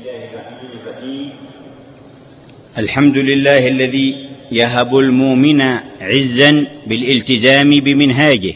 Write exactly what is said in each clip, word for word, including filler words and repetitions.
الحمد لله الذي يهب المؤمن عزا بالالتزام بمنهاجه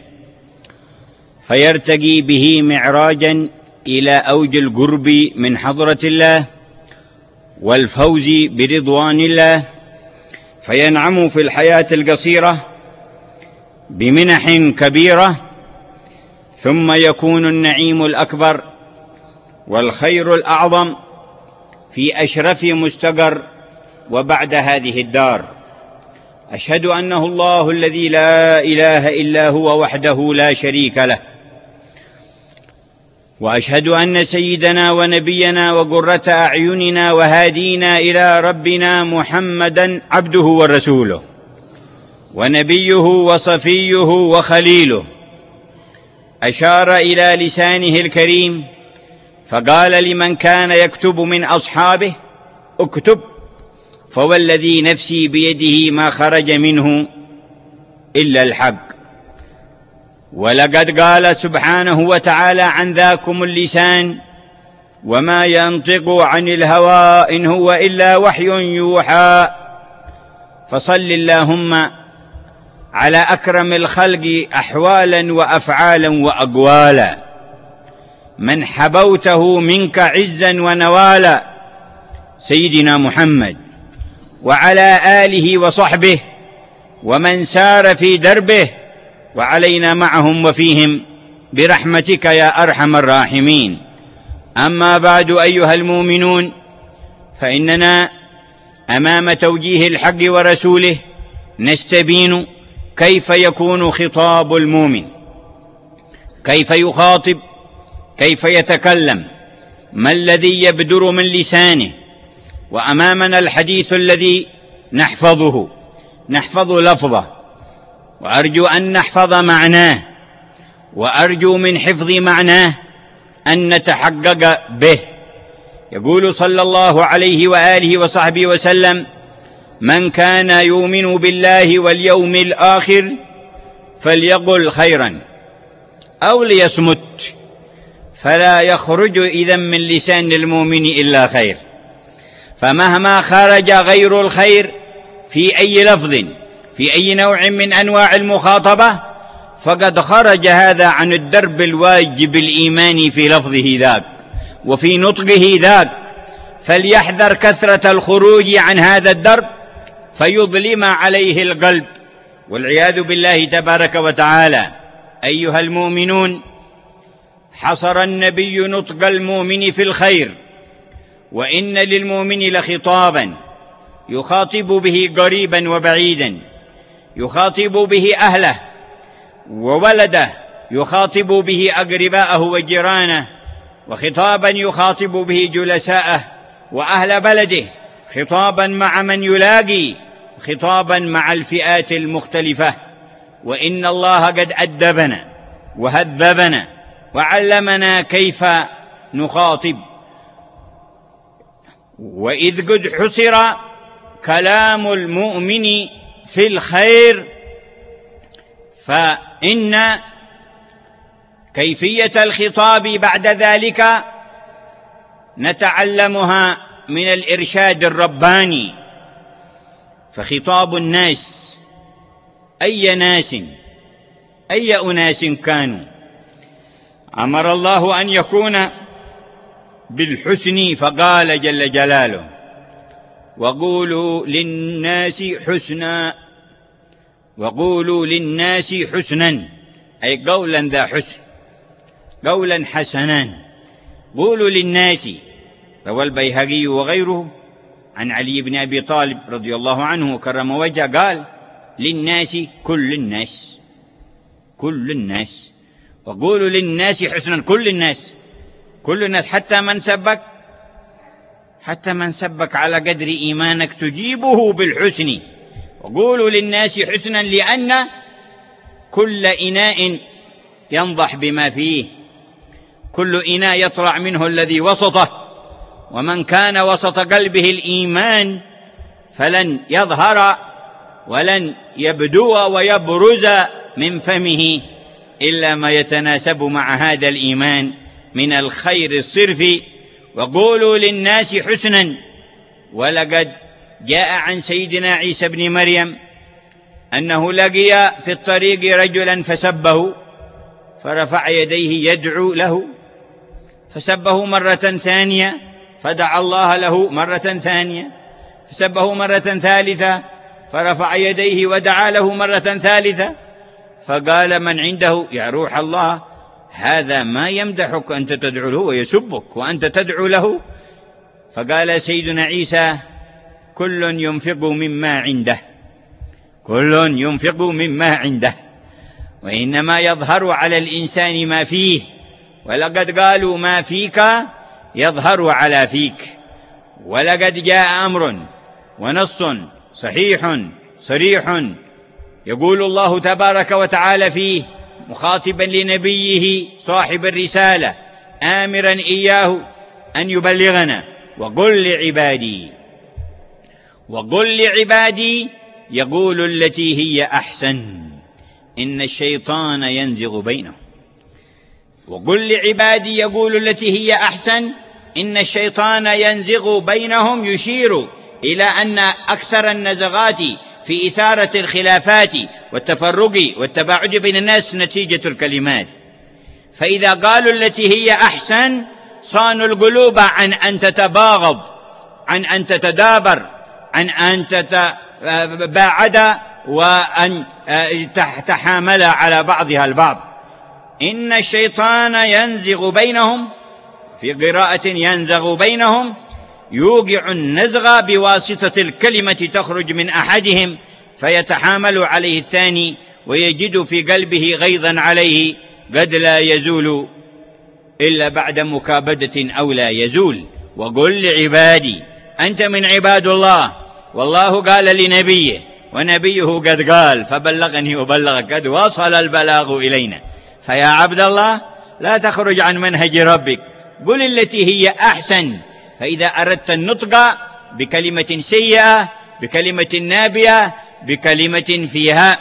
فيرتقي به معراجا إلى أوج القرب من حضرة الله والفوز برضوان الله، فينعم في الحياة القصيرة بمنح كبيرة، ثم يكون النعيم الأكبر والخير الأعظم في أشرف مستقر وبعد هذه الدار. أشهد أنه الله الذي لا إله إلا هو وحده لا شريك له، وأشهد أن سيدنا ونبينا وقرة أعيننا وهادينا إلى ربنا محمدًا عبده ورسوله ونبيه وصفيه وخليله. أشار إلى لسانه الكريم فقال لمن كان يكتب من أصحابه: اكتب، فوالذي نفسي بيده ما خرج منه إلا الحق. ولقد قال سبحانه وتعالى عن ذاكم اللسان: وما ينطق عن الهوى إن هو إلا وحي يوحى. فصل اللهم على أكرم الخلق أحوالا وأفعالا وأقوالا، من حبوته منك عزا ونوالا، سيدنا محمد، وعلى آله وصحبه ومن سار في دربه، وعلينا معهم وفيهم برحمتك يا أرحم الراحمين. أما بعد أيها المؤمنون، فإننا أمام توجيه الحق ورسوله نستبين كيف يكون خطاب المؤمن، كيف يخاطب، كيف يتكلم، ما الذي يبدر من لسانه. وأمامنا الحديث الذي نحفظه، نحفظ لفظه، وأرجو أن نحفظ معناه، وأرجو من حفظ معناه أن نتحقق به. يقول صلى الله عليه وآله وصحبه وسلم: من كان يؤمن بالله واليوم الآخر فليقل خيرا أو ليصمت، فلا يخرج إذن من لسان المؤمن إلا خير. فمهما خرج غير الخير في أي لفظ، في أي نوع من أنواع المخاطبة، فقد خرج هذا عن الدرب الواجب الإيماني في لفظه ذاك وفي نطقه ذاك. فليحذر كثرة الخروج عن هذا الدرب فيظلم عليه القلب والعياذ بالله تبارك وتعالى. أيها المؤمنون، حصر النبي نطق المؤمن في الخير، وإن للمؤمن لخطابا يخاطب به قريبا وبعيدا، يخاطب به أهله وولده، يخاطب به أقرباءه وجيرانه، وخطابا يخاطب به جلساءه وأهل بلده، خطابا مع من يلاقي، خطابا مع الفئات المختلفة. وإن الله قد أدبنا وهذبنا وعلمنا كيف نخاطب. وإذ قد حصر كلام المؤمن في الخير، فإن كيفية الخطاب بعد ذلك نتعلمها من الإرشاد الرباني. فخطاب الناس، أي ناس، أي أناس كانوا، أمر الله أن يكون بالحسن، فقال جل جلاله: وقولوا للناس حسنا، وقولوا للناس حسنا، أي قولا ذا حسن، قولا حسنا. قولوا للناس. روى البيهقي وغيره عن علي بن أبي طالب رضي الله عنه وكرم وجهه قال: للناس كل الناس، كل الناس. وقولوا للناس حسنا، كل الناس، كل الناس، حتى من سبك، حتى من سبك على قدر إيمانك تجيبه بالحسن. وقولوا للناس حسنا، لأن كل إناء ينضح بما فيه، كل إناء يطلع منه الذي وسطه. ومن كان وسط قلبه الإيمان فلن يظهر ولن يبدو ويبرز من فمه إلا ما يتناسب مع هذا الإيمان من الخير الصرف وقولوا للناس حسنا. ولقد جاء عن سيدنا عيسى بن مريم أنه لقي في الطريق رجلا فسبه، فرفع يديه يدعو له، فسبه مرة ثانية، فدعا الله له مرة ثانية، فسبه مرة ثالثة، فرفع يديه ودعا له مرة ثالثة. فقال من عنده: يا روح الله، هذا ما يمدحك أنت تدعو له ويسبك وأنت تدعو له. فقال سيدنا عيسى: كل ينفق مما عنده، كل ينفق مما عنده، وإنما يظهر على الإنسان ما فيه، ولقد قالوا ما فيك يظهر على فيك. ولقد جاء أمر ونص صحيح صريح يقول الله تبارك وتعالى فيه مخاطبا لنبيه صاحب الرسالة آمرا إياه أن يبلغنا: وقل لعبادي وقل لعبادي يقول التي هي أحسن إن الشيطان ينزغ بينهم. وقل لعبادي يقول التي هي أحسن إن الشيطان ينزغ بينهم، يشير إلى أن أكثر النزغات في إثارة الخلافات والتفرق والتباعد بين الناس نتيجة الكلمات. فإذا قالوا التي هي أحسن صانوا القلوب عن أن تتباغض، عن أن تتدابر، عن أن تتباعد، وأن تحامل على بعضها البعض. إن الشيطان ينزغ بينهم، في قراءة ينزغ بينهم، يوقع النزغ بواسطة الكلمة تخرج من أحدهم فيتحامل عليه الثاني ويجد في قلبه غيظا عليه قد لا يزول إلا بعد مكابدة أو لا يزول. وقل لعبادي، أنت من عباد الله، والله قال لنبيه ونبيه قد قال فبلغني وبلغك، قد وصل البلاغ إلينا. فيا عبد الله لا تخرج عن منهج ربك، قل التي هي أحسن. فإذا أردت النطق بكلمة سيئة، بكلمة نابية، بكلمة فيها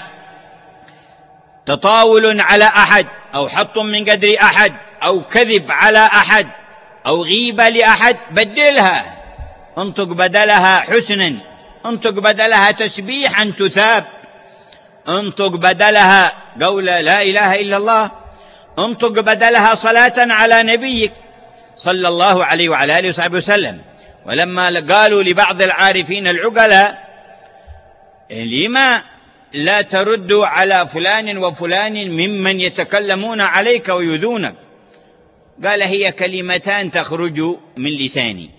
تطاول على أحد أو حط من قدر أحد أو كذب على أحد أو غيبة لأحد، بدلها، انطق بدلها حسنا، انطق بدلها تسبيحا تثاب، انطق بدلها قول لا إله إلا الله، انطق بدلها صلاة على نبيك صلى الله عليه وعلى آله وصحبه وسلم. ولما قالوا لبعض العارفين العقلاء: لما لا ترد على فلان وفلان ممن يتكلمون عليك ويؤذونك؟ قال: هي كلمتان تخرج من لساني،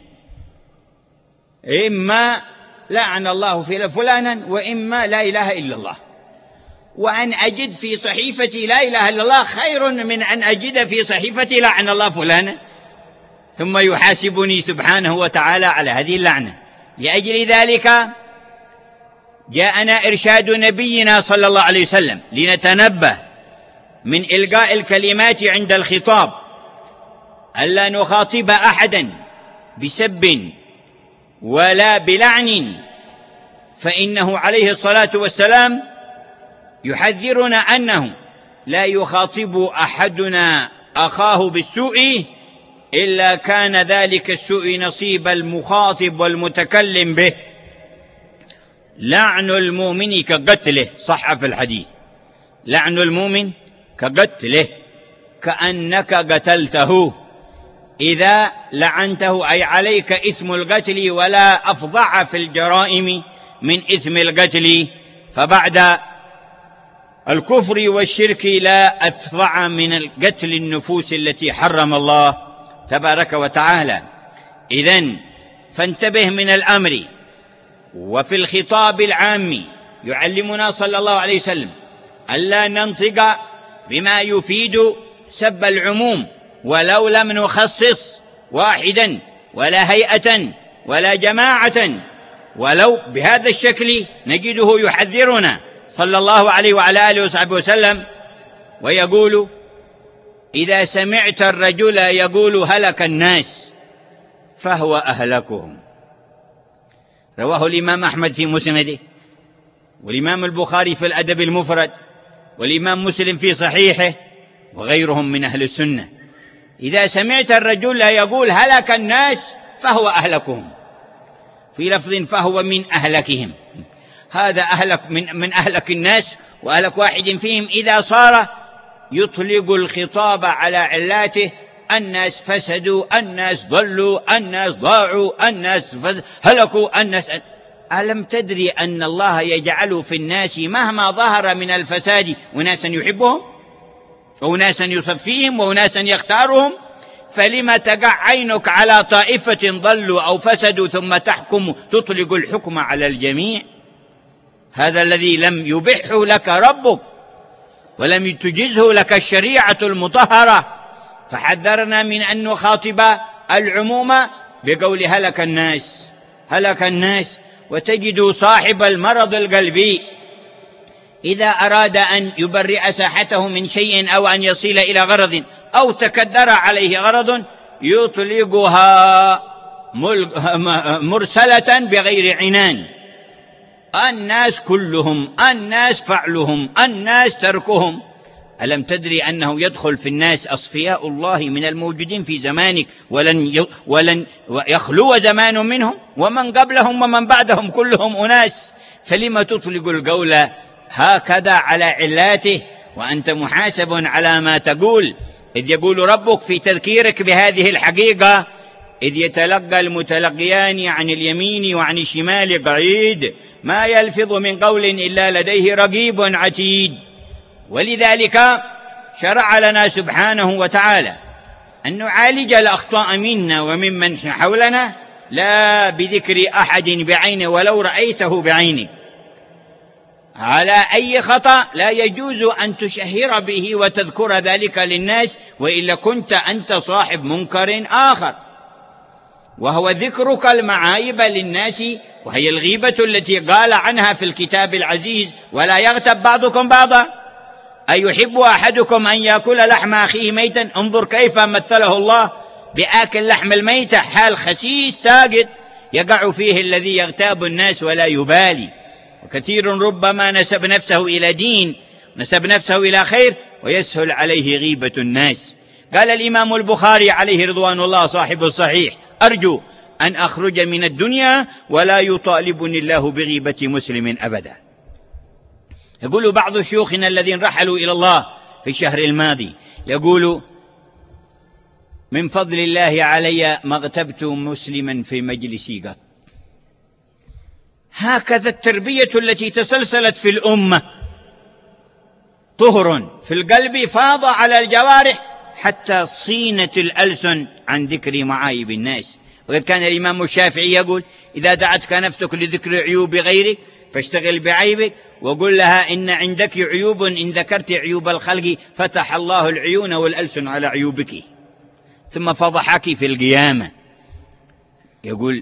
إما لعن الله في فلانا، وإما لا إله إلا الله، وأن أجد في صحيفتي لا إله إلا الله خير من أن أجد في صحيفتي لعن الله فلانا، ثم يحاسبني سبحانه وتعالى على هذه اللعنة. لأجل ذلك جاءنا إرشاد نبينا صلى الله عليه وسلم لنتنبه من إلقاء الكلمات عند الخطاب، ألا نخاطب أحدا بسب ولا بلعن، فإنه عليه الصلاة والسلام يحذرنا أنه لا يخاطب أحدنا أخاه بالسوء إلا كان ذلك السوء نصيب المخاطب والمتكلم به. لعن المؤمن كقتله، صح في الحديث: لعن المؤمن كقتله، كأنك قتلته. إذا لعنته أي عليك إثم القتل، ولا أفظع في الجرائم من إثم القتل، فبعد الكفر والشرك لا أفظع من القتل النفوس التي حرم الله تبارك وتعالى. إذن فانتبه من الأمر. وفي الخطاب العام يعلمنا صلى الله عليه وسلم ألا ننطق بما يفيد سب العموم، ولو لم نخصص واحدا ولا هيئة ولا جماعة، ولو بهذا الشكل نجده يحذرنا صلى الله عليه وعلى آله وصحبه وسلم ويقول: إذا سمعت الرجل يقول هلك الناس فهو أهلكهم. رواه الإمام أحمد في مسنده، والإمام البخاري في الأدب المفرد، والإمام مسلم في صحيحه، وغيرهم من أهل السنة. إذا سمعت الرجل يقول هلك الناس فهو أهلكهم، في لفظ فهو من أهلكهم، هذا أهلك من, من أهلك الناس وأهلك واحد فيهم، إذا صار يطلق الخطاب على علاته، الناس فسدوا، الناس ضلوا، الناس ضاعوا، الناس هلكوا، الناس. ألم تدري أن الله يجعل في الناس مهما ظهر من الفساد أناسا يحبهم وأناسا يصفيهم وأناسا يختارهم؟ فلما تقع عينك على طائفة ضلوا أو فسدوا ثم تحكم تطلق الحكم على الجميع؟ هذا الذي لم يبحه لك ربك ولم تجزه لك الشريعة المطهرة. فحذرنا من أن نخاطب العموم بقول هلك الناس هلك الناس. وتجد صاحب المرض القلبي إذا أراد أن يبرئ ساحته من شيء أو أن يصل إلى غرض أو تكدر عليه غرض يطلقها مرسلة بغير عنان، الناس كلهم، الناس فعلهم، الناس تركهم. ألم تدري أنه يدخل في الناس أصفياء الله من الموجودين في زمانك ولن ولن يخلو زمان منهم، ومن قبلهم ومن بعدهم كلهم أناس، فلما تطلق القول هكذا على علاته وأنت محاسب على ما تقول؟ إذ يقول ربك في تذكيرك بهذه الحقيقة: إذ يتلقى المتلقيان عن اليمين وعن الشمال قعيد ما يلفظ من قول إلا لديه رقيب عتيد. ولذلك شرع لنا سبحانه وتعالى أن نعالج الأخطاء منا وممن حولنا، لا بذكر أحد بعينه ولو رأيته بعينه. على أي خطأ لا يجوز أن تشهر به وتذكر ذلك للناس، وإلا كنت أنت صاحب منكر آخر، وهو ذكرك المعايب للناس، وهي الغيبة التي قال عنها في الكتاب العزيز: ولا يغتب بعضكم بعضا، أيحب أحدكم أن يأكل لحم أخيه ميتا؟ انظر كيف مثله الله بآكل لحم الميتة، حال خسيس ساقط يقع فيه الذي يغتاب الناس ولا يبالي. وكثير ربما نسب نفسه إلى دين، نسب نفسه إلى خير، ويسهل عليه غيبة الناس. قال الإمام البخاري عليه رضوان الله صاحب الصحيح: أرجو أن أخرج من الدنيا ولا يطالبني الله بغيبة مسلم أبدا. يقول بعض شيوخنا الذين رحلوا إلى الله في الشهر الماضي، يقول: من فضل الله علي ما اغتبت مسلما في مجلسي قط. هكذا التربية التي تسلسلت في الأمة، طهر في القلب فاض على الجوارح حتى صينت الألسن عن ذكر معايب الناس. وقد كان الإمام الشافعي يقول: إذا دعتك نفسك لذكر عيوب غيرك فاشتغل بعيبك، وقل لها إن عندك عيوب إن ذكرت عيوب الخلق فتح الله العيون والألسن على عيوبك ثم فضحك في القيامة. يقول: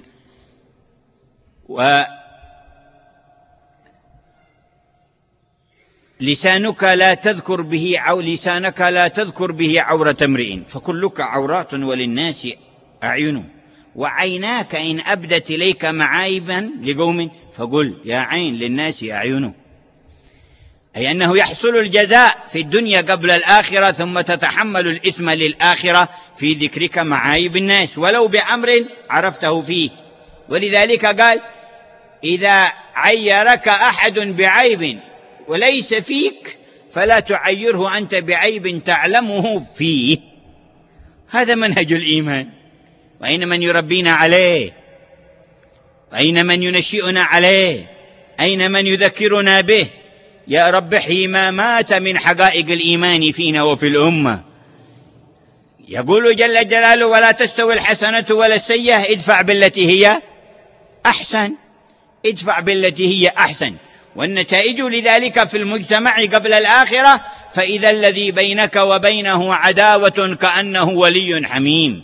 ولسانك لا تذكر به عو لسانك لا تذكر به عورة امرئ فكلك عورات وللناس أعين، وعيناك إن أبدت إليك معايبا لقوم فقل يا عين للناس أعين. أي أنه يحصل الجزاء في الدنيا قبل الآخرة، ثم تتحمل الإثم للآخرة في ذكرك معايب الناس ولو بأمر عرفته فيه. ولذلك قال: إذا عيرك أحد بعيب وليس فيك فلا تعيره أنت بعيب تعلمه فيه. هذا منهج الإيمان، وأين من يربينا عليه، وأين من ينشئنا عليه، أين من يذكرنا به. يا رب احيي ما مات من حقائق الإيمان فينا وفي الأمة. يقول جل جلاله: ولا تستوي الحسنة ولا السيئة ادفع بالتي هي أحسن، ادفع بالتي هي أحسن. والنتائج لذلك في المجتمع قبل الآخرة: فإذا الذي بينك وبينه عداوة كأنه ولي حميم.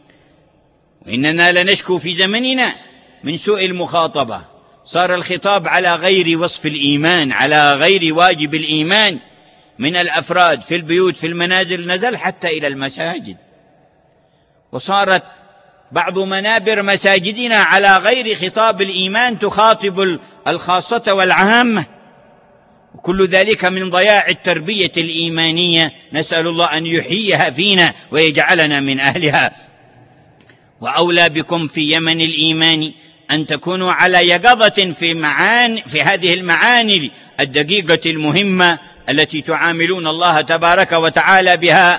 وإننا لنشكو في زمننا من سوء المخاطبة، صار الخطاب على غير وصف الإيمان، على غير واجب الإيمان، من الأفراد في البيوت في المنازل نزل حتى إلى المساجد، وصارت بعض منابر مساجدنا على غير خطاب الإيمان تخاطب الخاصة والعامة. وكل ذلك من ضياع التربية الإيمانية، نسأل الله أن يحييها فينا ويجعلنا من أهلها. وأولى بكم في يمن الإيمان أن تكونوا على يقظة في, معاني في هذه المعاني الدقيقة المهمة التي تعاملون الله تبارك وتعالى بها.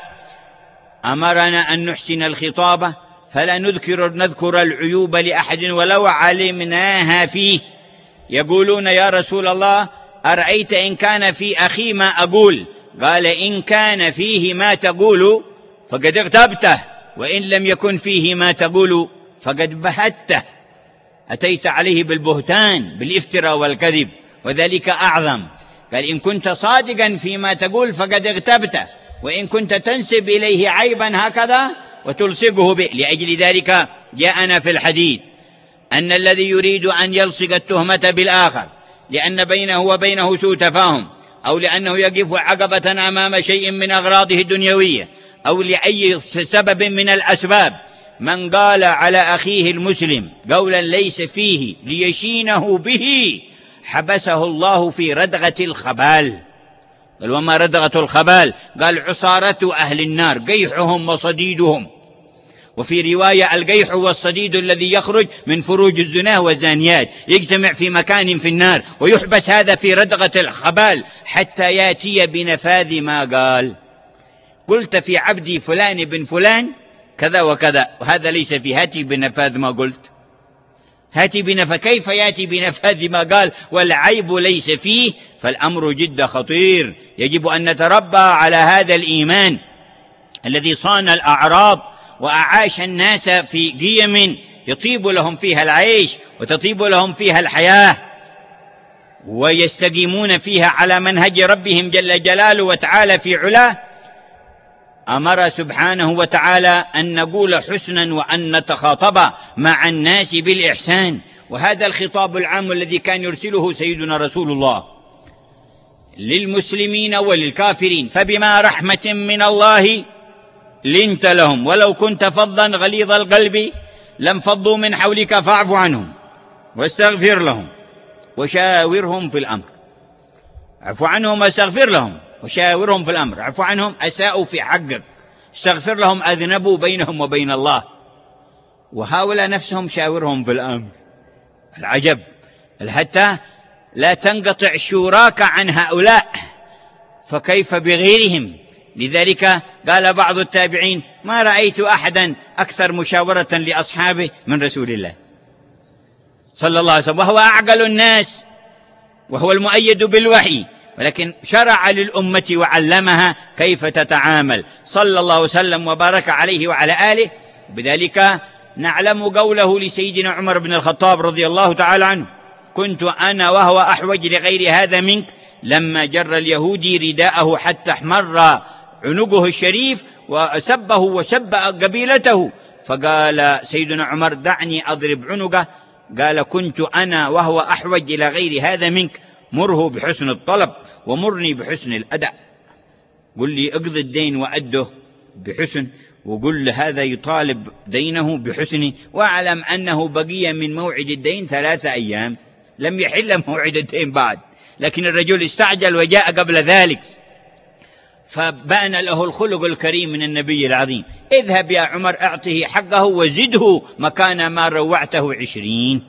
أمرنا أن نحسن الخطابة فلا نذكر, نذكر العيوب لأحد ولو علمناها فيه. يقولون يا رسول الله أرأيت إن كان في أخي ما أقول؟ قال إن كان فيه ما تقول فقد اغتبته، وإن لم يكن فيه ما تقول فقد بهته، أتيت عليه بالبهتان بالافتراء والكذب، وذلك أعظم. قال إن كنت صادقا فيما تقول فقد اغتبته، وإن كنت تنسب إليه عيبا هكذا وتلصقه به. لأجل ذلك جاءنا في الحديث أن الذي يريد أن يلصق التهمة بالآخر لأن بينه وبينه سوء تفاهم، أو لأنه يقف عقبة أمام شيء من أغراضه الدنيوية، أو لأي سبب من الأسباب، من قال على أخيه المسلم قولا ليس فيه ليشينه به حبسه الله في ردغة الخبال. قال وما ردغة الخبال؟ قال عصارة أهل النار، قيحهم وصديدهم. وفي رواية القيح والصديد الذي يخرج من فروج الزنا والزانيات يجتمع في مكان في النار، ويحبس هذا في ردغة الخبال حتى ياتي بنفاذ ما قال. قلت في عبدي فلان بن فلان كذا وكذا، وهذا ليس فيه، هاتي بنفاذ ما قلت، هاتي بنفاذ. كيف ياتي بنفاذ ما قال والعيب ليس فيه؟ فالأمر جد خطير. يجب أن نتربى على هذا الإيمان الذي صان الأعراض وأعاش الناس في قيم يطيب لهم فيها العيش وتطيب لهم فيها الحياة، ويستقيمون فيها على منهج ربهم جل جلاله وتعالى في علاه. أمر سبحانه وتعالى أن نقول حسنا وأن نتخاطب مع الناس بالإحسان، وهذا الخطاب العام الذي كان يرسله سيدنا رسول الله للمسلمين وللكافرين. فبما رحمة من الله لنت لهم ولو كنت فظا غليظ القلب لانفضوا من حولك فاعف عنهم واستغفر لهم وشاورهم في الأمر. عفو عنهم واستغفر لهم وشاورهم في الأمر. عفو عنهم أساءوا في حقك، استغفر لهم أذنبوا بينهم وبين الله، وهؤلاء نفسهم شاورهم في الأمر. العجب، حتى لا تنقطع شوراك عن هؤلاء، فكيف بغيرهم؟ لذلك قال بعض التابعين ما رأيت أحدا أكثر مشاورة لأصحابه من رسول الله صلى الله عليه وسلم، وهو أعقل الناس وهو المؤيد بالوحي، ولكن شرع للأمة وعلمها كيف تتعامل صلى الله وسلم وبارك عليه وعلى آله. بذلك نعلم قوله لسيدنا عمر بن الخطاب رضي الله تعالى عنه كنت أنا وهو أحوج لغير هذا منك لما جر اليهودي رداءه حتى احمر عنقه الشريف وسبه وسب قبيلته، فقال سيدنا عمر دعني أضرب عنقه. قال كنت أنا وهو أحوج إلى غير هذا منك، مره بحسن الطلب ومرني بحسن الأداء. قل لي اقضي الدين وأده بحسن، وقل هذا يطالب دينه بحسن، واعلم أنه بقي من موعد الدين ثلاثة أيام، لم يحل موعد الدين بعد، لكن الرجل استعجل وجاء قبل ذلك، فبان له الخلق الكريم من النبي العظيم. اذهب يا عمر اعطه حقه وزده مكان ما روعته عشرين.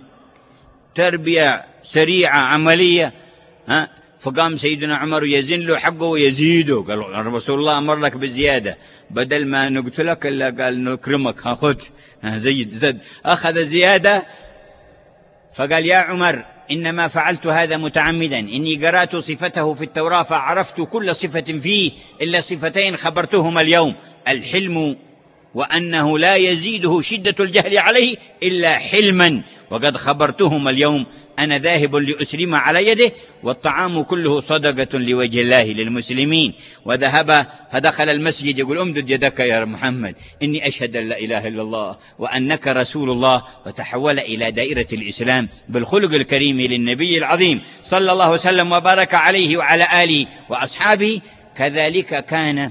تربية سريعة عملية. ها فقام سيدنا عمر يزن له حقه ويزيده. قال رسول الله أمر لك بالزيادة، بدل ما نقتلك إلا قال نكرمك، خذ زيد زد، أخذ زيادة. فقال يا عمر إنما فعلت هذا متعمدا، إني قرأت صفته في التوراة فعرفت كل صفة فيه إلا صفتين خبرتهما اليوم، الحلم وأنه لا يزيده شدة الجهل عليه إلا حلما، وقد خبرتهما اليوم أنا ذاهب لأسلم على يده، والطعام كله صدقة لوجه الله للمسلمين. وذهب فدخل المسجد يقول امدد يدك يا محمد إني أشهد أن لا إله إلا الله وأنك رسول الله، وتحول إلى دائرة الإسلام بالخلق الكريم للنبي العظيم صلى الله وسلم وبارك عليه وعلى آله وأصحابه. كذلك كان.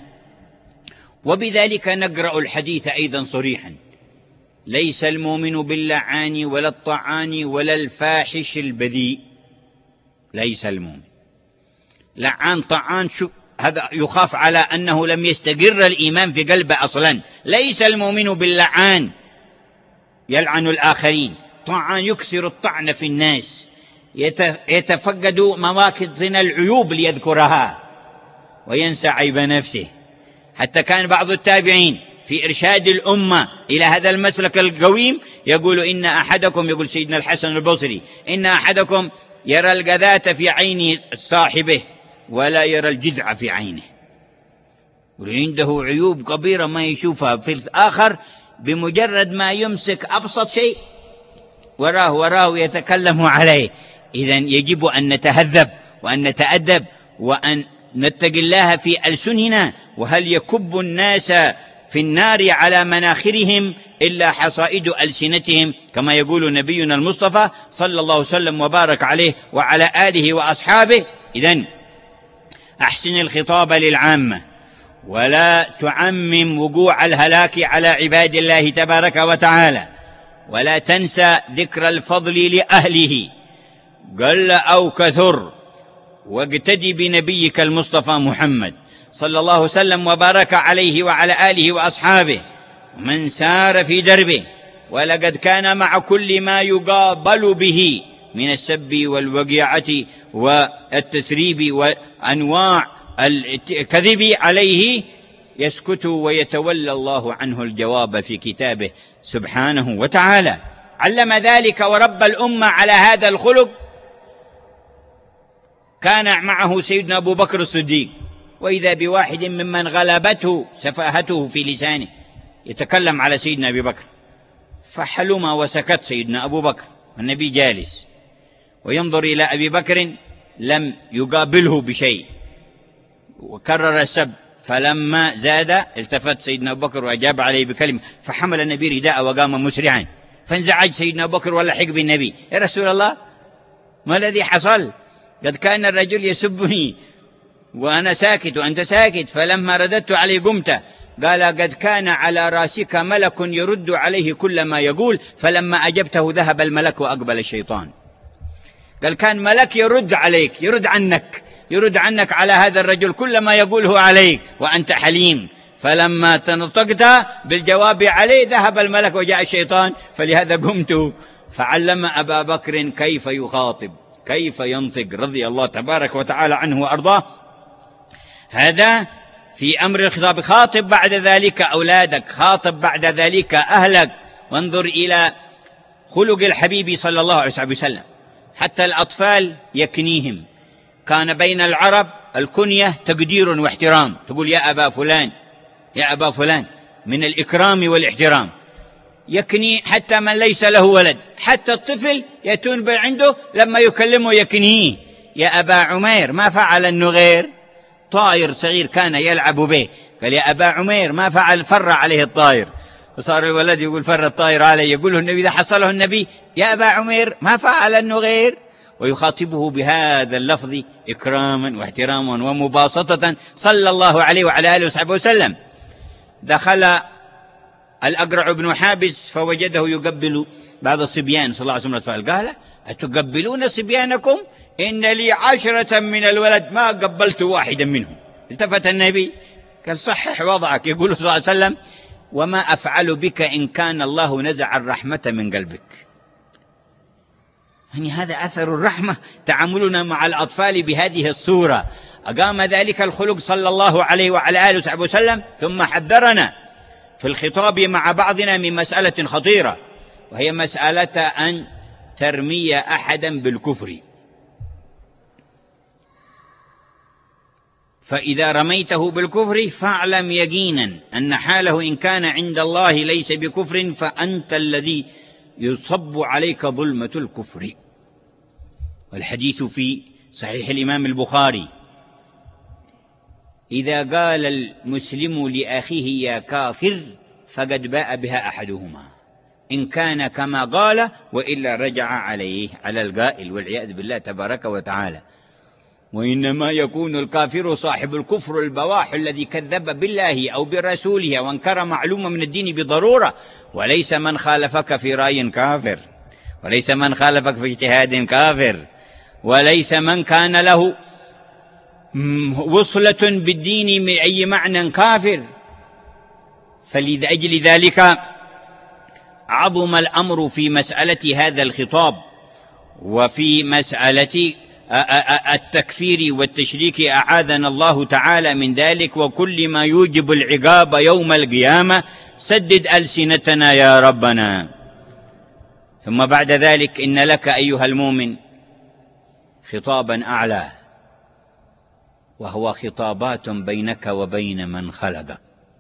وبذلك نقرأ الحديث أيضا صريحا: ليس المؤمن باللعان ولا الطعان ولا الفاحش البذيء. ليس المؤمن لعان طعان، شو هذا؟ يخاف على أنه لم يستقر الإيمان في قلبه أصلا. ليس المؤمن باللعان يلعن الآخرين، طعان يكثر الطعن في الناس، يتفقد مواطن العيوب ليذكرها وينسى عيب نفسه. حتى كان بعض التابعين في إرشاد الأمة إلى هذا المسلك القويم يقول إن أحدكم، يقول سيدنا الحسن البصري، إن أحدكم يرى القذاة في عين صاحبه ولا يرى الجدع في عينه. وعنده عيوب كبيرة ما يشوفها في الآخر، بمجرد ما يمسك أبسط شيء وراه وراه يتكلم عليه. إذن يجب أن نتهذب وأن نتأدب وأن نتقي الله في ألسننا. وهل يكب الناس في النار على مناخرهم إلا حصائد ألسنتهم، كما يقول نبينا المصطفى صلى الله وسلم وبارك عليه وعلى آله وأصحابه. إذن أحسن الخطاب للعامة، ولا تعمم وقوع الهلاك على عباد الله تبارك وتعالى، ولا تنسى ذكر الفضل لأهله قل أو كثر، واقتدي بنبيك المصطفى محمد صلى الله وسلم وبارك عليه وعلى آله وأصحابه ومن سار في دربه. ولقد كان مع كل ما يقابل به من السب والوقيعة والتثريب وأنواع الكذب عليه يسكت ويتولى الله عنه الجواب في كتابه سبحانه وتعالى. علم ذلك ورب الأمة على هذا الخلق. كان معه سيدنا أبو بكر الصديق، وإذا بواحد ممن غلبته سفاهته في لسانه يتكلم على سيدنا أبي بكر، فحلم وسكت سيدنا أبو بكر والنبي جالس وينظر إلى أبي بكر لم يقابله بشيء وكرر السب. فلما زاد التفت سيدنا أبو بكر وأجاب عليه بكلمة، فحمل النبي رداء وقام مسرعا. فانزعج سيدنا أبو بكر ولحق بالنبي: يا رسول الله، ما الذي حصل؟ قد كان الرجل يسبني وأنا ساكت وأنت ساكت، فلما رددت عليه قمت. قال: قد كان على راسك ملك يرد عليه كل ما يقول، فلما أجبته ذهب الملك وأقبل الشيطان. قال: كان ملك يرد عليك، يرد عنك يرد عنك على هذا الرجل كل ما يقوله عليك وأنت حليم، فلما تنطقت بالجواب عليه ذهب الملك وجاء الشيطان، فلهذا قمت. فعلم أبا بكر كيف يخاطب، كيف ينطق، رضي الله تبارك وتعالى عنه وأرضاه. هذا في أمر الخطاب. خاطب بعد ذلك أولادك، خاطب بعد ذلك أهلك. وانظر إلى خلق الحبيب صلى الله عليه وسلم، حتى الأطفال يكنيهم. كان بين العرب الكنية تقدير واحترام، تقول يا أبا فلان، يا أبا فلان، من الإكرام والاحترام. يكني حتى من ليس له ولد، حتى الطفل يتون عنده لما يكلمه يكنيه: يا أبا عمير، ما فعل النغير؟ طائر صغير كان يلعب به، قال: يا أبا عمير، ما فعل؟ فر عليه الطائر. وصار الولد يقول: فر الطائر علي. يقول له النبي إذا حصله النبي: يا أبا عمير، ما فعل النغير؟ ويخاطبه بهذا اللفظ إكراما واحتراما ومباسطة صلى الله عليه وعلى آله وصحبه وسلم. دخل الأقرع بن حابس فوجده يقبل بعض الصبيان صلى الله عليه وسلم، قال: أتقبلون صبيانكم؟ إن لي عشرة من الولد ما قبلت واحدا منهم. التفت النبي قال: صحح وضعك. يقول صلى الله عليه وسلم: وما أفعل بك إن كان الله نزع الرحمة من قلبك. يعني هذا أثر الرحمة، تعاملنا مع الأطفال بهذه الصورة. أقام ذلك الخلق صلى الله عليه وعلى آله وصحبه وسلم، ثم حذرنا في الخطاب مع بعضنا من مسألة خطيرة، وهي مسألة أن ترمي أحدا بالكفر. فإذا رميته بالكفر فاعلم يقينا أن حاله إن كان عند الله ليس بكفر، فأنت الذي يصب عليك ظلمة الكفر. والحديث في صحيح الإمام البخاري: إذا قال المسلم لأخيه يا كافر فقد باء بها أحدهما، إن كان كما قال وإلا رجع عليه على القائل، والعياذ بالله تبارك وتعالى. وإنما يكون الكافر صاحب الكفر البواح الذي كذب بالله أو برسوله وانكر معلومة من الدين بضرورة، وليس من خالفك في رأي كافر، وليس من خالفك في اجتهاد كافر، وليس من كان له وصلة بالدين من أي معنى كافر. فلأجل ذلك عظم الأمر في مسألة هذا الخطاب وفي مسألة التكفير والتشريك، أعاذنا الله تعالى من ذلك، وكل ما يوجب العقاب يوم القيامة. سدد ألسنتنا يا ربنا. ثم بعد ذلك إن لك أيها المؤمن خطابا أعلى، وهو خطابات بينك وبين من خلقك.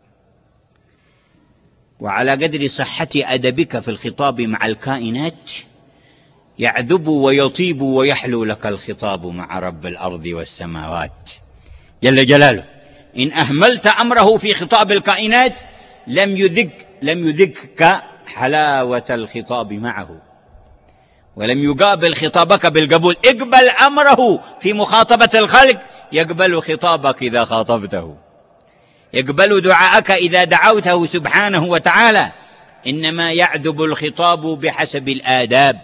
وعلى قدر صحة أدبك في الخطاب مع الكائنات يعذب ويطيب ويحلو لك الخطاب مع رب الأرض والسماوات جل جلاله. إن أهملت أمره في خطاب الكائنات لم يذق لم يذقك حلاوة الخطاب معه، ولم يقابل خطابك بالقبول. اقبل أمره في مخاطبة الخلق، يقبل خطابك إذا خاطبته، يقبل دعاءك إذا دعوته سبحانه وتعالى. إنما يعذب الخطاب بحسب الآداب،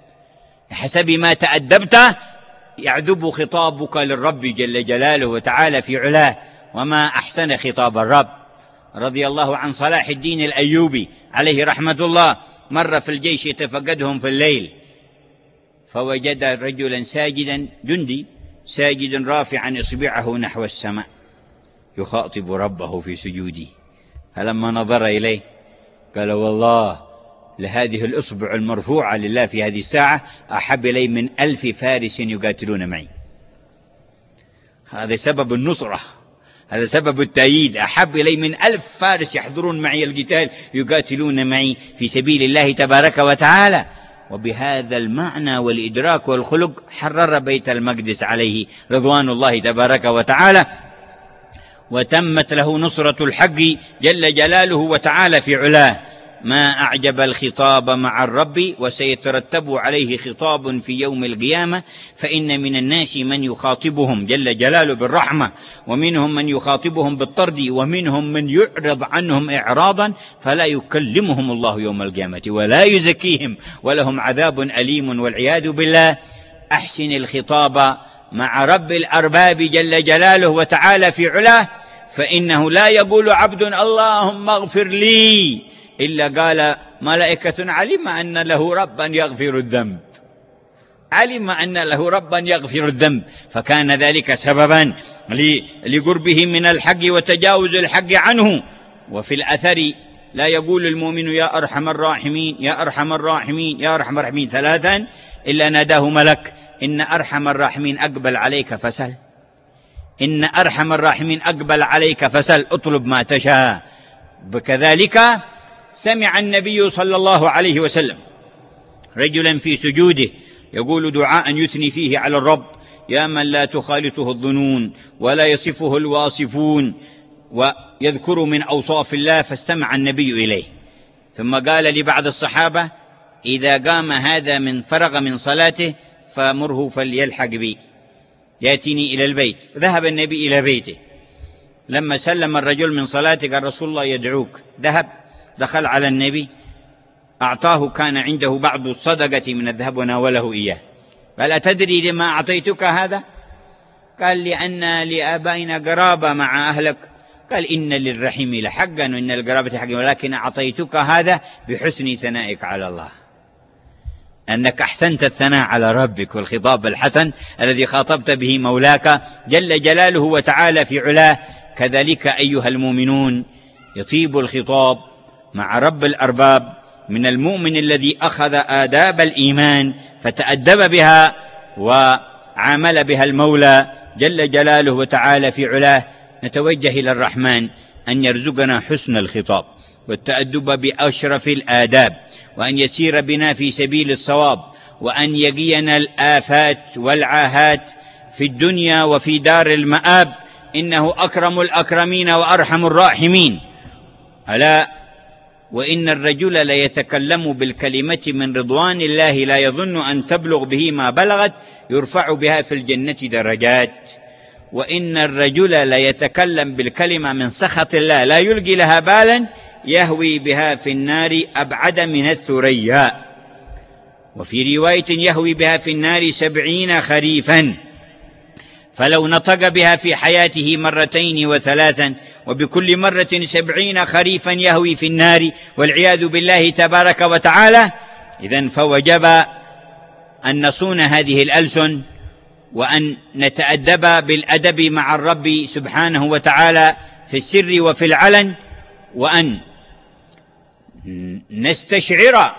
حسب ما تأدبته يعذب خطابك للرب جل جلاله وتعالى في علاه. وما أحسن خطاب الرب. رضي الله عن صلاح الدين الأيوبي عليه رحمة الله، مر في الجيش يتفقدهم في الليل، فوجد رجلا ساجدا، جندي ساجدا رافعا إصبعه نحو السماء يخاطب ربه في سجوده. فلما نظر إليه قال: والله لهذه الإصبع المرفوعة لله في هذه الساعة أحب إلي من ألف فارس يقاتلون معي. هذا سبب النصرة، هذا سبب التأييد. أحب إلي من ألف فارس يحضرون معي القتال يقاتلون معي في سبيل الله تبارك وتعالى. وبهذا المعنى والإدراك والخلق حرر بيت المقدس عليه رضوان الله تبارك وتعالى، وتمت له نصرة الحق جل جلاله وتعالى في علاه. ما أعجب الخطاب مع الرب، وسيترتب عليه خطاب في يوم القيامة. فإن من الناس من يخاطبهم جل جلاله بالرحمة، ومنهم من يخاطبهم بالطرد، ومنهم من يعرض عنهم إعراضا فلا يكلمهم الله يوم القيامة ولا يزكيهم ولهم عذاب أليم والعياذ بالله. أحسن الخطاب مع رب الأرباب جل جلاله وتعالى في علاه، فإنه لا يقول عبد اللهم اغفر لي إلا قال ملائكة علم أن له ربا يغفر الذنب، علم أن له ربا يغفر الذنب، فكان ذلك سببا لقربه من الحق وتجاوز الحق عنه. وفي الأثر: لا يقول المؤمن يا أرحم الراحمين يا أرحم الراحمين يا أرحم الراحمين ثلاثا إلا ناداه ملك: إن أرحم الراحمين أقبل عليك فسل، إن أرحم الراحمين أقبل عليك فسل، اطلب ما تشاء. بكذلك سمع النبي صلى الله عليه وسلم رجلا في سجوده يقول دعاء يثني فيه على الرب: يا من لا تخالطه الظنون ولا يصفه الواصفون، ويذكر من أوصاف الله. فاستمع النبي إليه، ثم قال لبعض الصحابة: إذا قام هذا من فرغ من صلاته فمره فليلحق بي يأتيني إلى البيت. ذهب النبي إلى بيته، لما سلم الرجل من صلاته قال: رسول الله يدعوك. ذهب دخل على النبي، أعطاه، كان عنده بعض الصدقة من الذهب وناوله إياه. قال: أتدري لما أعطيتك هذا؟ قال: لأن لآبائنا قرابة مع أهلك. قال: إن للرحم لحقا وإن القرابة حقا، ولكن أعطيتك هذا بحسن ثنائك على الله، أنك أحسنت الثناء على ربك، والخطاب الحسن الذي خاطبت به مولاك جل جلاله وتعالى في علاه. كذلك أيها المؤمنون يطيب الخطاب مع رب الأرباب من المؤمن الذي أخذ آداب الإيمان فتأدب بها وعامل بها المولى جل جلاله وتعالى في علاه. نتوجه إلى الرحمن أن يرزقنا حسن الخطاب والتأدب بأشرف الآداب، وأن يسير بنا في سبيل الصواب، وأن يقينا الآفات والعاهات في الدنيا وفي دار المآب، إنه أكرم الأكرمين وأرحم الراحمين. ألا وإن الرجل ليتكلم بالكلمة من رضوان الله لا يظن أن تبلغ به ما بلغت، يرفع بها في الجنة درجات. وإن الرجل ليتكلم بالكلمة من سخط الله لا يلقي لها بالا، يهوي بها في النار أبعد من الثريا. وفي رواية: يهوي بها في النار سبعين خريفا. فلو نطق بها في حياته مرتين وثلاثا وبكل مرة سبعين خريفا يهوي في النار والعياذ بالله تبارك وتعالى، إذن فوجب أن نصون هذه الألسن وأن نتأدب بالأدب مع الرب سبحانه وتعالى في السر وفي العلن، وأن نستشعر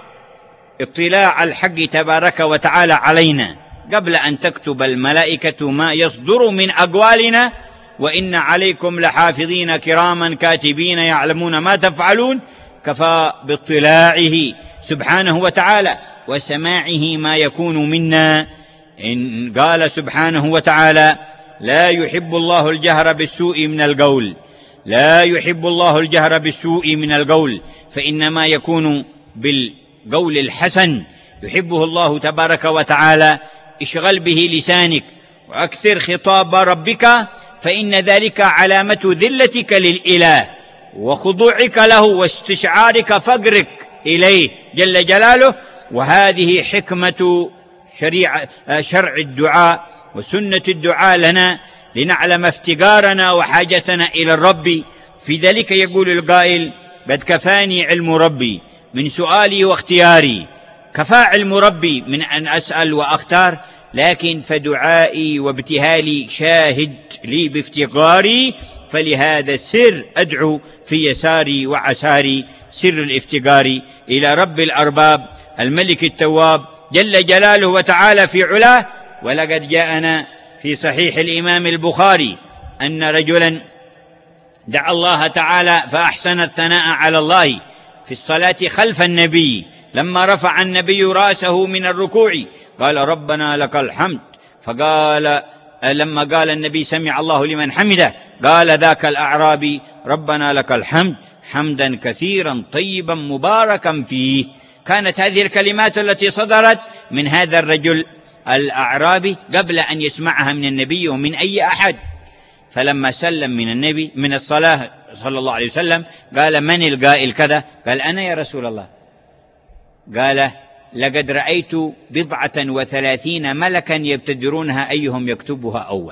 اطلاع الحق تبارك وتعالى علينا قبل أن تكتب الملائكة ما يصدر من أقوالنا. وإن عليكم لحافظين كراما كاتبين يعلمون ما تفعلون. كفى باطلاعه سبحانه وتعالى وسماعه ما يكون منا. إن قال سبحانه وتعالى: لا يحب الله الجهر بالسوء من القول، لا يحب الله الجهر بالسوء من القول، فإنما يكون بالقول الحسن يحبه الله تبارك وتعالى. اشغل به لسانك وأكثر خطاب ربك، فإن ذلك علامة ذلتك للإله وخضوعك له واستشعارك فقرك إليه جل جلاله. وهذه حكمة شريعة شرع الدعاء وسنة الدعاء لنا، لنعلم افتقارنا وحاجتنا إلى الرب. في ذلك يقول القائل: قد كفاني علم ربي من سؤالي واختياري. كفى علم ربي من أن أسأل وأختار، لكن فدعائي وابتهالي شاهد لي بافتقاري، فلهذا السر أدعو في يساري وعساري، سر الافتقار إلى رب الأرباب الملك التواب جل جلاله وتعالى في علاه. ولقد جاءنا في صحيح الإمام البخاري أن رجلا دعا الله تعالى فأحسن الثناء على الله في الصلاة خلف النبي، لما رفع النبي رأسه من الركوع قال: ربنا لك الحمد. فقال لما قال النبي: سمع الله لمن حمده، قال ذاك الأعرابي: ربنا لك الحمد حمدا كثيرا طيبا مباركا فيه. كانت هذه الكلمات التي صدرت من هذا الرجل الأعرابي قبل أن يسمعها من النبي ومن أي أحد. فلما سلم من النبي من الصلاة صلى الله عليه وسلم قال: من القائل كذا؟ قال: أنا يا رسول الله. قال: لقد رأيت بضعة وثلاثين ملكا يبتدرونها أيهم يكتبها أول.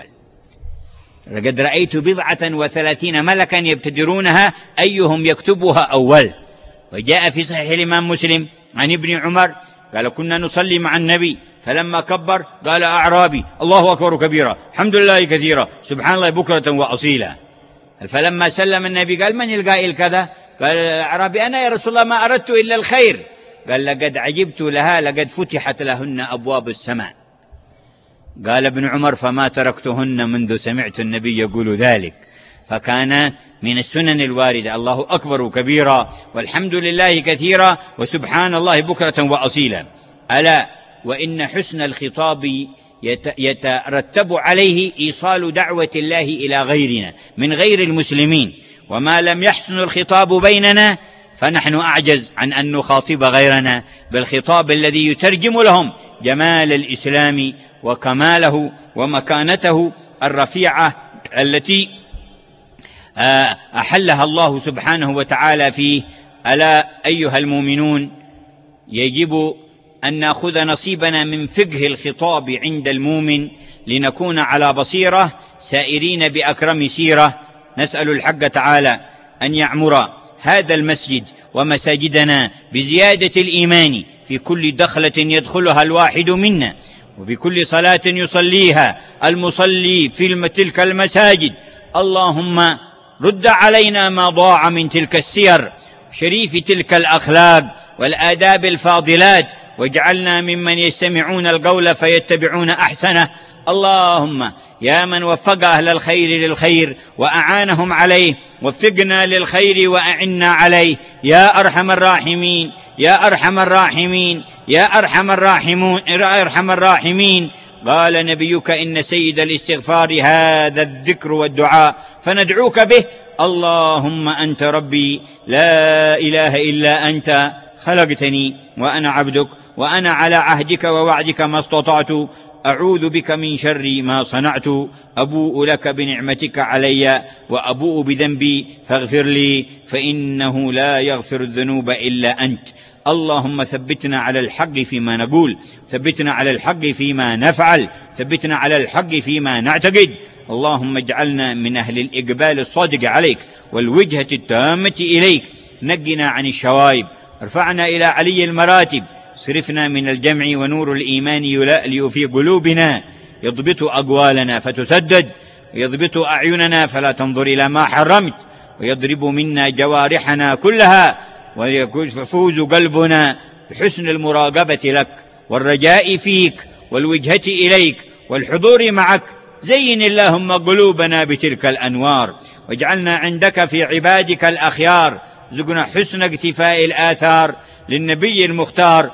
لقد رأيت بضعة وثلاثين ملكا يبتدرونها أيهم يكتبها أول. وجاء في صحيح الإمام مسلم عن ابن عمر قال: كنا نصلي مع النبي فلما كبر قال أعرابي: الله أكبر كبيرا الحمد لله كثيرا سبحان الله بكرة وأصيلا. فلما سلم النبي قال: من القائل كذا؟ قال الأعرابي: أنا يا رسول الله ما أردت إلا الخير. قال: لقد عجبت لها لقد فتحت لهن أبواب السماء. قال ابن عمر: فما تركتهن منذ سمعت النبي يقول ذلك. فكان من السنن الواردة: الله أكبر كبيرا والحمد لله كثيرا وسبحان الله بكرة وأصيلا. ألا وإن حسن الخطاب يترتب عليه إيصال دعوة الله إلى غيرنا من غير المسلمين، وما لم يحسن الخطاب بيننا فنحن أعجز عن أن نخاطب غيرنا بالخطاب الذي يترجم لهم جمال الإسلام وكماله ومكانته الرفيعة التي أحلها الله سبحانه وتعالى فيه. ألا أيها المؤمنون، يجب أن نأخذ نصيبنا من فقه الخطاب عند المؤمن لنكون على بصيرة سائرين بأكرم سيرة. نسأل الحق تعالى أن يعمر هذا المسجد ومساجدنا بزيادة الإيمان في كل دخلة يدخلها الواحد منا، وبكل صلاة يصليها المصلي في تلك المساجد. اللهم رد علينا ما ضاع من تلك السير شريف تلك الأخلاق والآداب الفاضلات، واجعلنا ممن يستمعون القول فيتبعون أحسنه. اللهم يا من وفق أهل الخير للخير وأعانهم عليه، وفقنا للخير وأعنا عليه يا أرحم الراحمين يا أرحم الراحمين يا أرحم الراحمين يا أرحم الراحمين. قال نبيك: إن سيد الاستغفار هذا الذكر والدعاء فندعوك به. اللهم أنت ربي لا إله إلا أنت، خلقتني وأنا عبدك، وأنا على عهدك ووعدك ما استطعت، أعوذ بك من شر ما صنعت، أبوء لك بنعمتك علي وأبوء بذنبي فاغفر لي، فإنه لا يغفر الذنوب إلا أنت. اللهم ثبتنا على الحق فيما نقول، ثبتنا على الحق فيما نفعل، ثبتنا على الحق فيما نعتقد. اللهم اجعلنا من أهل الإقبال الصادق عليك والوجهة التامة إليك. نجنا عن الشوائب، ارفعنا إلى علي المراتب، صرفنا من الجمع ونور الإيمان يلألئ في قلوبنا، يضبط أقوالنا فتسدد، ويضبط أعيننا فلا تنظر إلى ما حرمت، ويضرب منا جوارحنا كلها، ويفوز قلبنا بحسن المراقبة لك والرجاء فيك والوجهة إليك والحضور معك. زين اللهم قلوبنا بتلك الأنوار، واجعلنا عندك في عبادك الأخيار. زقنا حسن اقتفاء الآثار للنبي المختار،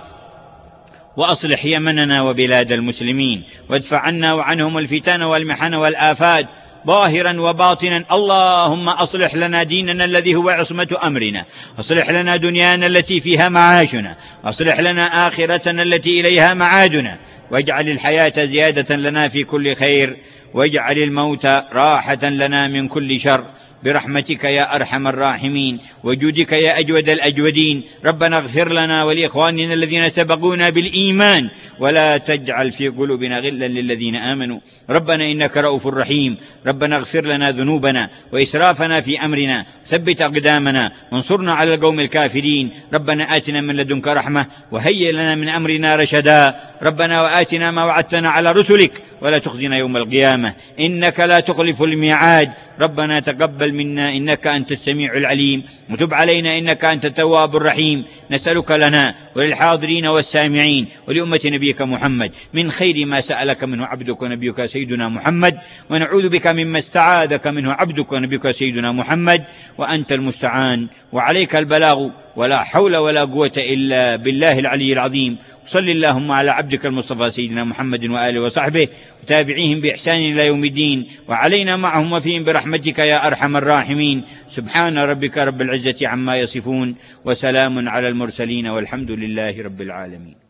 وأصلح يمننا وبلاد المسلمين، وادفع عنا وعنهم الفتن والمحن والآفات ظاهرا وباطنا. اللهم أصلح لنا ديننا الذي هو عصمة أمرنا، أصلح لنا دنيانا التي فيها معاشنا، أصلح لنا آخرتنا التي إليها معادنا، واجعل الحياة زيادة لنا في كل خير، واجعل الموت راحة لنا من كل شر، برحمتك يا أرحم الراحمين، وجودك يا أجود الأجودين. ربنا اغفر لنا ولإخواننا الذين سبقونا بالإيمان، ولا تجعل في قلوبنا غلا للذين آمنوا. ربنا إنك رؤوف رحيم. ربنا اغفر لنا ذنوبنا وإسرافنا في أمرنا، ثبت أقدامنا وانصرنا على القوم الكافرين. ربنا آتنا من لدنك رحمة وهيئ لنا من أمرنا رشدا. ربنا وآتنا ما وعدتنا على رسلك ولا تخزنا يوم القيامة إنك لا تخلف الميعاد. ربنا تقبل منا إنك أنت السميع العليم، وتب علينا إنك أنت التواب الرحيم. نسألك لنا وللحاضرين والسامعين ولأمة نبيك محمد من خير ما سألك منه عبدك ونبيك سيدنا محمد، ونعوذ بك مما استعاذك منه عبدك ونبيك سيدنا محمد. وأنت المستعان وعليك البلاغ، ولا حول ولا قوة إلا بالله العلي العظيم. صل اللهم على عبدك المصطفى سيدنا محمد وآله وصحبه وتابعيهم بإحسان إلى يوم الدين، وعلينا معهم وفيهم برحمتك يا أرحم الراحمين. سبحان ربك رب العزة عما يصفون، وسلام على المرسلين، والحمد لله رب العالمين.